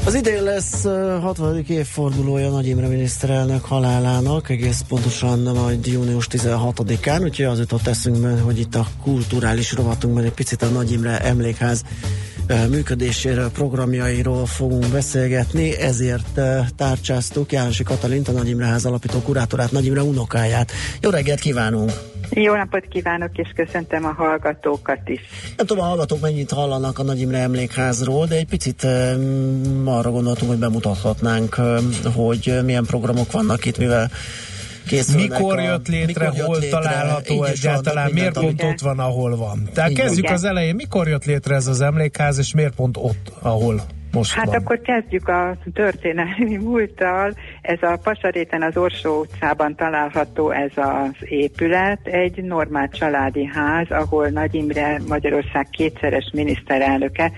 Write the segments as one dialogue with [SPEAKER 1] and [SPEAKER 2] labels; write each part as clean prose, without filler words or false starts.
[SPEAKER 1] Az idén lesz 60. évfordulója Nagy Imre miniszterelnök halálának, egész pontosan majd június 16-án, úgyhogy az jutott eszünkbe, hogy itt a kulturális rovatunkban egy picit a Nagy Imre emlékház működéséről, programjairól fogunk beszélgetni, ezért tárcsáztuk Jánosi Katalint, a Nagy Imre Ház alapító kurátorát, Nagy Imre unokáját. Jó reggelt kívánunk!
[SPEAKER 2] Jó napot kívánok, és köszöntöm a hallgatókat is.
[SPEAKER 1] Nem tudom, a hallgatók mennyit hallanak a Nagy Imre emlékházról, de egy picit arra gondoltunk, hogy bemutathatnánk, hogy milyen programok vannak itt, mivel készülnek.
[SPEAKER 3] Mikor jött létre, hol található egyáltalán, miért pont ott van, ahol van. Tehát kezdjük az elején, mikor jött létre ez az emlékház, és miért pont ott, ahol most van?
[SPEAKER 2] Akkor kezdjük a történelmi múlttal. Ez a Pasaréten, az Orsó utcában található ez az épület, egy normál családi ház, ahol Nagy Imre, Magyarország kétszeres miniszterelnöke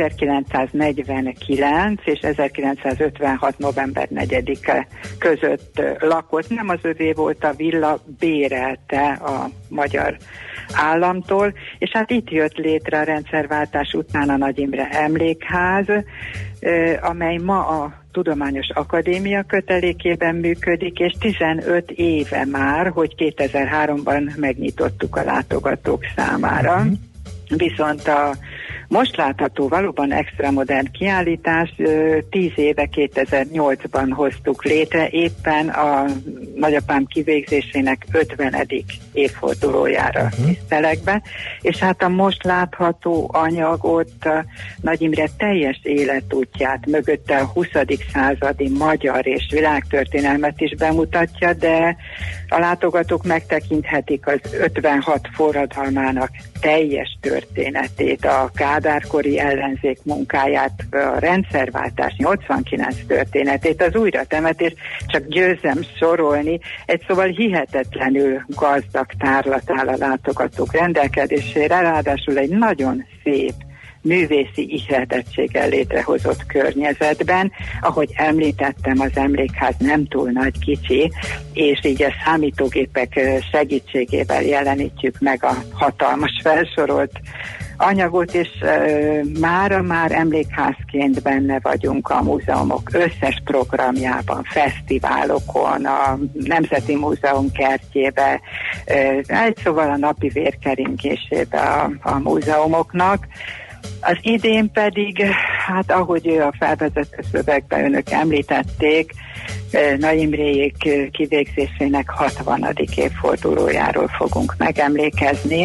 [SPEAKER 2] 1949 és 1956. november 4-e között lakott. Nem az övé volt a villa, bérelte a magyar államtól, és hát itt jött létre a rendszerváltás után a Nagy Imre emlékház, amely ma a Tudományos Akadémia kötelékében működik, és 15 éve már, hogy 2003-ban megnyitottuk a látogatók számára. Viszont a most látható valóban extra modern kiállítás 10 éve 2008-ban hoztuk létre, éppen a nagyapám kivégzésének 50. évfordulójára tisztelek be, és hát a most látható anyagot Nagy Imre teljes életútját, mögötte a 20. századi magyar és világtörténelmet is bemutatja, de a látogatók megtekinthetik az 56 forradalmának teljes történetét, a kádárkori ellenzék munkáját, a rendszerváltás 89 történetét, az újratemetés, csak győzzem sorolni, egy szóval hihetetlenül gazdag tárlat áll a látogatók rendelkezésére, ráadásul egy nagyon szép művészi ihletettséggel létrehozott környezetben. Ahogy említettem, az emlékház nem túl nagy, kicsi, és így a számítógépek segítségével jelenítjük meg a hatalmas felsorolt anyagot, és mára már emlékházként benne vagyunk a múzeumok összes programjában, fesztiválokon, a Nemzeti Múzeum kertjébe, egy szóval a napi vérkeringésébe a múzeumoknak. Az idén pedig, hát ahogy a felvezető szövegben önök említették, Nagy Imréjék kivégzésének 60. évfordulójáról fogunk megemlékezni.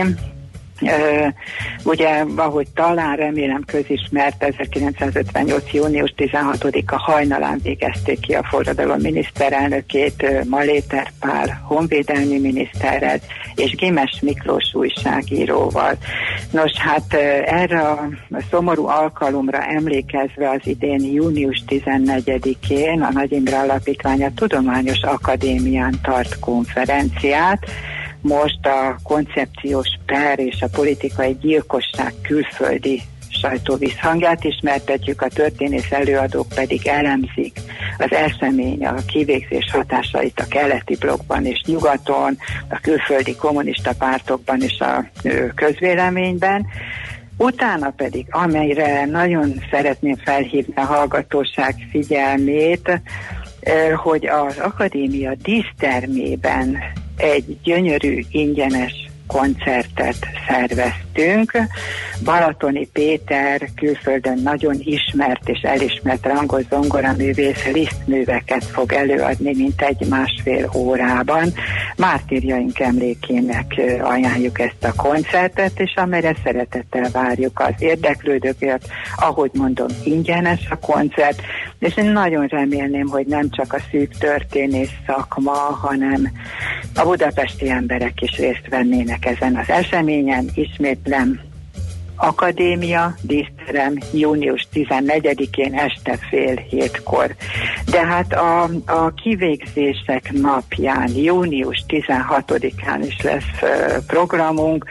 [SPEAKER 2] Ugye, ahogy talán remélem közismert, 1958. június 16-a hajnalán végezték ki a forradalom miniszterelnökét, Maléter Pál honvédelmi miniszterrel és Gimes Miklós újságíróval. Nos, hát erre a szomorú alkalomra emlékezve az idén június 14-én a Nagy Imre Alapítvány a Tudományos Akadémián tart konferenciát. Most a koncepciós per és a politikai gyilkosság külföldi sajtóvízhangját ismertetjük, a történész előadók pedig elemzik az esemény, a kivégzés hatásait a keleti blokkban és nyugaton, a külföldi kommunista pártokban és a közvéleményben. Utána pedig, amelyre nagyon szeretném felhívni a hallgatóság figyelmét, hogy az akadémia dísztermében egy gyönyörű, ingyenes koncertet szerveztünk. Balatoni Péter külföldön nagyon ismert és elismert rangos zongoraművész Liszt-műveket fog előadni mintegy 1,5 órában. Mártírjaink emlékének ajánljuk ezt a koncertet, és amelyre szeretettel várjuk az érdeklődőket. Ahogy mondom, ingyenes a koncert, és én nagyon remélném, hogy nem csak a szűk történész szakma, hanem a budapesti emberek is részt vennének ezen az eseményen. Ismétlem, akadémia, díszterem, június 14-én este 6:30. De hát a kivégzések napján, június 16-án is lesz programunk,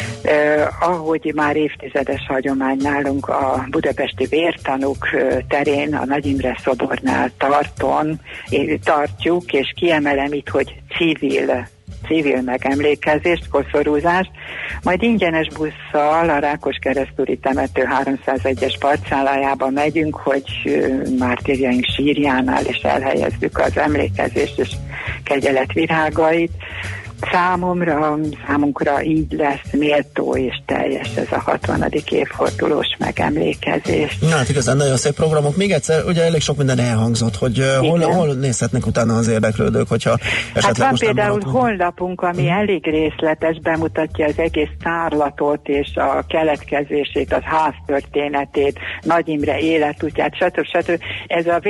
[SPEAKER 2] ahogy már évtizedes hagyomány nálunk a budapesti vértanúk terén, a Nagy Imre szobornál tartjuk, és kiemelem itt, hogy civil civil megemlékezést, koszorúzást, majd ingyenes busszal a Rákoskeresztúri temető 301-es parcellájába megyünk, hogy mártírjaink sírjánál is elhelyezzük az emlékezést és kegyeletvirágait. Számunkra így lesz méltó és teljes ez a 60. évfordulós megemlékezés.
[SPEAKER 1] Na, hát igazán nagyon szép programok. Még egyszer, ugye elég sok minden elhangzott, hogy hol nézhetnek utána az érdeklődők, hogyha esetleg
[SPEAKER 2] hát van
[SPEAKER 1] most
[SPEAKER 2] például honlapunk, ami elég részletes, bemutatja az egész tárlatot és a keletkezését, az háztörténetét, Nagy Imre életútját, stb. Ez a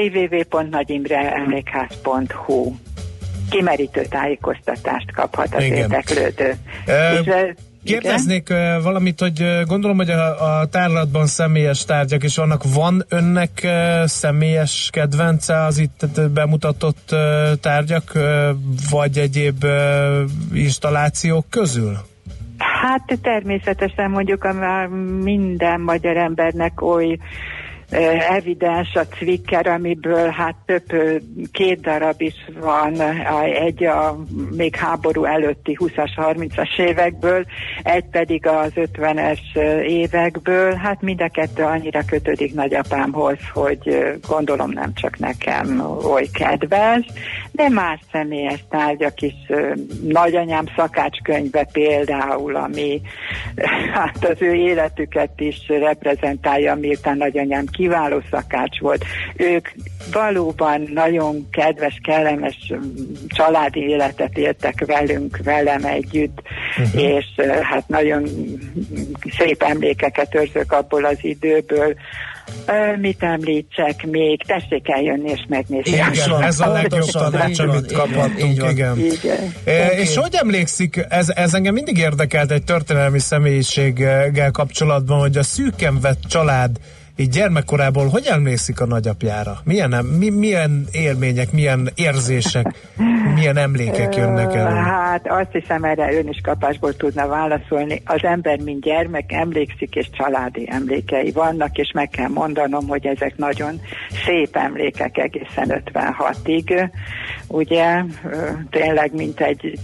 [SPEAKER 2] www.nagyimreemlékház.hu. Kimerítő tájékoztatást kaphat az érdeklődő.
[SPEAKER 3] Kérdeznék valamit, hogy gondolom, hogy a tárlatban személyes tárgyak is vannak. Van önnek személyes kedvence az itt bemutatott tárgyak, vagy egyéb installációk közül?
[SPEAKER 2] Hát természetesen mondjuk minden magyar embernek oly evidens a Cvicker, amiből hát két darab is van, egy a még háború előtti 20-as, 30-as évekből, egy pedig az 50-es évekből, hát mind a kettő annyira kötődik nagyapámhoz, hogy gondolom nem csak nekem oly kedves, de más személyes tárgyak is, nagyanyám szakácskönyve például, ami hát az ő életüket is reprezentálja, miután nagyanyám kiváló szakács volt. Ők valóban nagyon kedves, kellemes családi életet éltek velem együtt, és hát nagyon szép emlékeket őrzök abból az időből. Mit említsek még? Tessék eljönni és megnézni.
[SPEAKER 3] Igen, ez a legjobb tanács, amit kaphattunk. Igen. És hogy emlékszik, ez engem mindig érdekelt egy történelmi személyiséggel kapcsolatban, hogy a szűken vett család így gyermekkorából hogy emlékszik a nagyapjára? Milyen élmények, milyen érzések, milyen emlékek jönnek elő?
[SPEAKER 2] Hát azt hiszem, erre ön is kapásból tudna válaszolni. Az ember, mint gyermek emlékszik, és családi emlékei vannak, és meg kell mondanom, hogy ezek nagyon szép emlékek egészen 56-ig. Ugye tényleg mint egy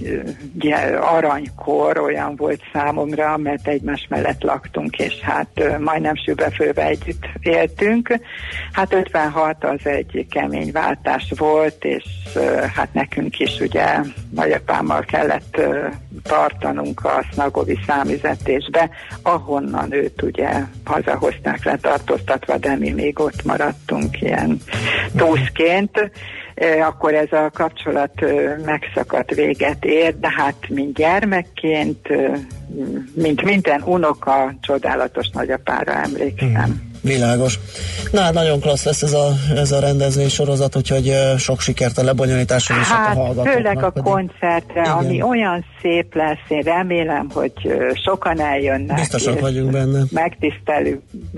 [SPEAKER 2] aranykor olyan volt számomra, mert egymás mellett laktunk, és hát majdnem sülbe-főbe együtt éltünk. Hát 56 az egy kemény váltás volt, és hát nekünk is ugye nagyapámmal kellett tartanunk a Snagovi számüzetésbe, ahonnan őt ugye hazahozták letartóztatva, de mi még ott maradtunk ilyen túszként. Akkor ez a kapcsolat megszakadt, véget ér, de hát mint gyermekként, mint minden unoka, csodálatos nagyapára emlékszem.
[SPEAKER 1] Világos. Na, nagyon klassz lesz ez a rendezvény sorozat, úgyhogy sok sikert a lebonyolításhoz és a hallgatóknak.
[SPEAKER 2] Főleg a koncertre, igen, ami olyan szép lesz, én remélem, hogy sokan eljönnek.
[SPEAKER 1] Biztosak vagyunk benne.
[SPEAKER 2] Megtisztelő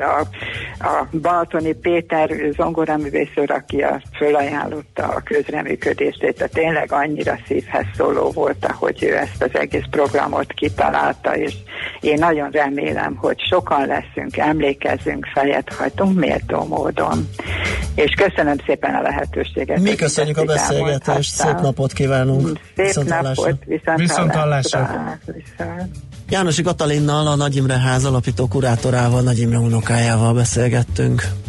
[SPEAKER 2] a Balatoni Péter zongoraművész úr, aki fölajánlotta a közreműködését, tehát tényleg annyira szívhez szóló volt, hogy ő ezt az egész programot kitalálta, és én nagyon remélem, hogy sokan leszünk, emlékezzünk, fejet hajtunk méltó módon. És köszönöm szépen a lehetőséget.
[SPEAKER 1] Mi köszönjük a beszélgetést, szép napot kívánunk.
[SPEAKER 2] Szép napot, viszonthallásra.
[SPEAKER 1] Jánosi Katalinnal, a Nagy Imre Ház alapító kurátorával, Nagy Imre unokájával beszélgettünk.